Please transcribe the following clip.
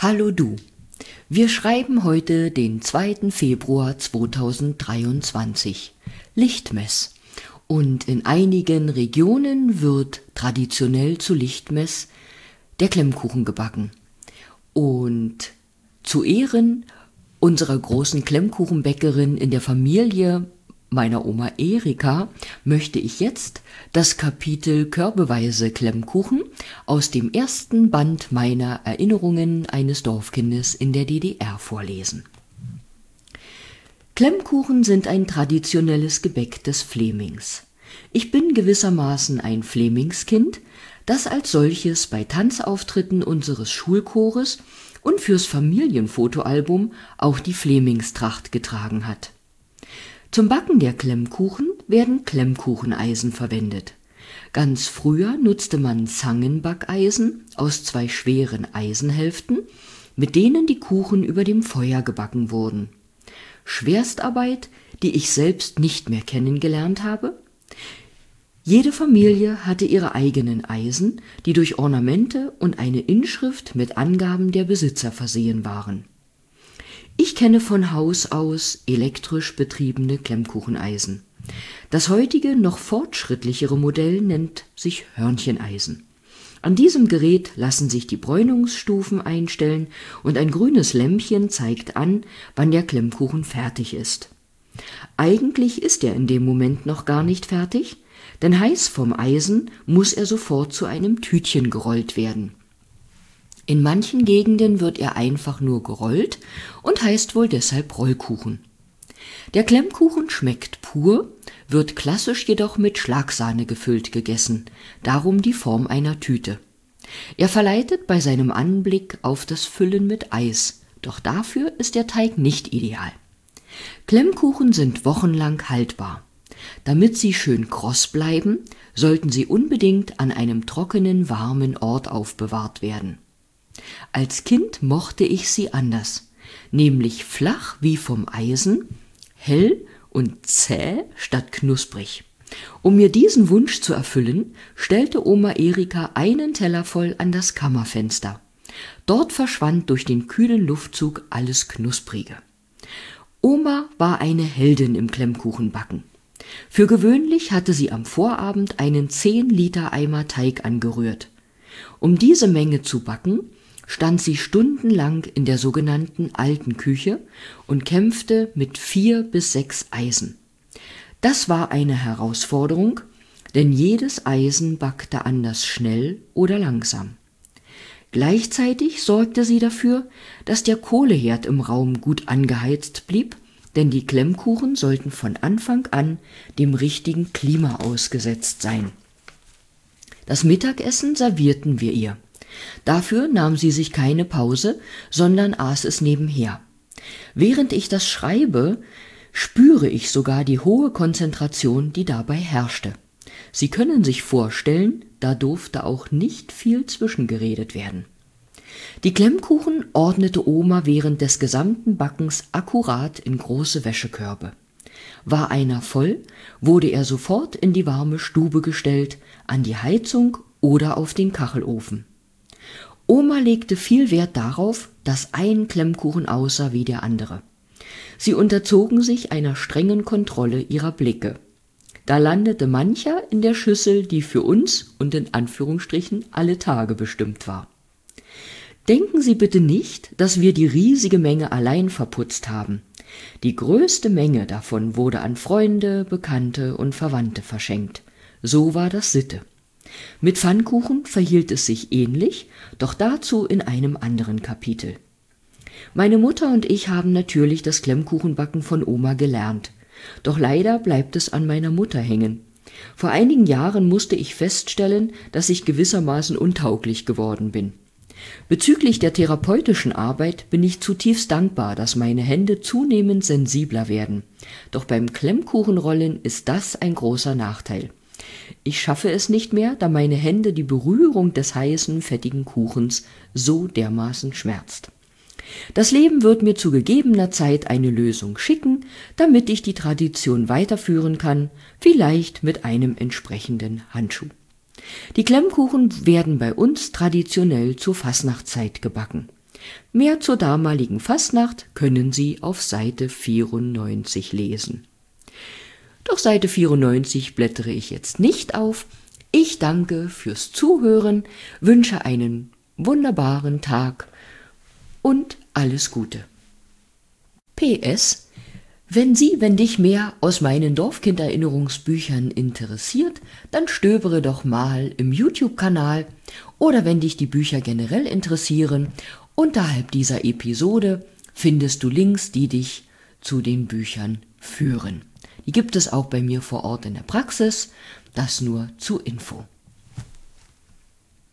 Hallo du, wir schreiben heute den 2. Februar 2023, Lichtmess, und in einigen Regionen wird traditionell zu Lichtmess der Klemmkuchen gebacken. Und zu Ehren unserer großen Klemmkuchenbäckerin in der Familie meiner Oma Erika möchte ich jetzt das Kapitel Körbeweise Klemmkuchen aus dem ersten Band meiner Erinnerungen eines Dorfkindes in der DDR vorlesen. Klemmkuchen sind ein traditionelles Gebäck des Flemings. Ich bin gewissermaßen ein Flemingskind, das als solches bei Tanzauftritten unseres Schulchores und fürs Familienfotoalbum auch die Flemingstracht getragen hat. Zum Backen der Klemmkuchen werden Klemmkucheneisen verwendet. Ganz früher nutzte man Zangenbackeisen aus 2 schweren Eisenhälften, mit denen die Kuchen über dem Feuer gebacken wurden. Schwerstarbeit, die ich selbst nicht mehr kennengelernt habe. Jede Familie hatte ihre eigenen Eisen, die durch Ornamente und eine Inschrift mit Angaben der Besitzer versehen waren. Ich kenne von Haus aus elektrisch betriebene Klemmkucheneisen. Das heutige, noch fortschrittlichere Modell nennt sich Hörncheneisen. An diesem Gerät lassen sich die Bräunungsstufen einstellen und ein grünes Lämpchen zeigt an, wann der Klemmkuchen fertig ist. Eigentlich ist er in dem Moment noch gar nicht fertig, denn heiß vom Eisen muss er sofort zu einem Tütchen gerollt werden. In manchen Gegenden wird er einfach nur gerollt und heißt wohl deshalb Rollkuchen. Der Klemmkuchen schmeckt pur, wird klassisch jedoch mit Schlagsahne gefüllt gegessen, darum die Form einer Tüte. Er verleitet bei seinem Anblick auf das Füllen mit Eis, doch dafür ist der Teig nicht ideal. Klemmkuchen sind wochenlang haltbar. Damit sie schön kross bleiben, sollten sie unbedingt an einem trockenen, warmen Ort aufbewahrt werden. Als Kind mochte ich sie anders, nämlich flach wie vom Eisen, hell und zäh statt knusprig. Um mir diesen Wunsch zu erfüllen, stellte Oma Erika einen Teller voll an das Kammerfenster. Dort verschwand durch den kühlen Luftzug alles Knusprige. Oma war eine Heldin im Klemmkuchenbacken. Für gewöhnlich hatte sie am Vorabend einen 10-Liter-Eimer Teig angerührt. Um diese Menge zu backen, stand sie stundenlang in der sogenannten alten Küche und kämpfte mit 4 bis 6 Eisen. Das war eine Herausforderung, denn jedes Eisen backte anders schnell oder langsam. Gleichzeitig sorgte sie dafür, dass der Kohleherd im Raum gut angeheizt blieb, denn die Klemmkuchen sollten von Anfang an dem richtigen Klima ausgesetzt sein. Das Mittagessen servierten wir ihr. Dafür nahm sie sich keine Pause, sondern aß es nebenher. Während ich das schreibe, spüre ich sogar die hohe Konzentration, die dabei herrschte. Sie können sich vorstellen, da durfte auch nicht viel zwischengeredet werden. Die Klemmkuchen ordnete Oma während des gesamten Backens akkurat in große Wäschekörbe. War einer voll, wurde er sofort in die warme Stube gestellt, an die Heizung oder auf den Kachelofen. Oma legte viel Wert darauf, dass ein Klemmkuchen aussah wie der andere. Sie unterzogen sich einer strengen Kontrolle ihrer Blicke. Da landete mancher in der Schüssel, die für uns und in Anführungsstrichen alle Tage bestimmt war. Denken Sie bitte nicht, dass wir die riesige Menge allein verputzt haben. Die größte Menge davon wurde an Freunde, Bekannte und Verwandte verschenkt. So war das Sitte. Mit Pfannkuchen verhielt es sich ähnlich, doch dazu in einem anderen Kapitel. Meine Mutter und ich haben natürlich das Klemmkuchenbacken von Oma gelernt. Doch leider bleibt es an meiner Mutter hängen. Vor einigen Jahren musste ich feststellen, dass ich gewissermaßen untauglich geworden bin. Bezüglich der therapeutischen Arbeit bin ich zutiefst dankbar, dass meine Hände zunehmend sensibler werden. Doch beim Klemmkuchenrollen ist das ein großer Nachteil. Ich schaffe es nicht mehr, da meine Hände die Berührung des heißen, fettigen Kuchens so dermaßen schmerzt. Das Leben wird mir zu gegebener Zeit eine Lösung schicken, damit ich die Tradition weiterführen kann, vielleicht mit einem entsprechenden Handschuh. Die Klemmkuchen werden bei uns traditionell zur Fastnachtzeit gebacken. Mehr zur damaligen Fastnacht können Sie auf Seite 94 lesen. Doch Seite 94 blättere ich jetzt nicht auf. Ich danke fürs Zuhören, wünsche einen wunderbaren Tag und alles Gute. PS: Wenn dich mehr aus meinen Dorfkind-Erinnerungsbüchern interessiert, dann stöbere doch mal im YouTube-Kanal, oder wenn dich die Bücher generell interessieren, unterhalb dieser Episode findest du Links, die dich zu den Büchern führen. Die gibt es auch bei mir vor Ort in der Praxis, das nur zur Info.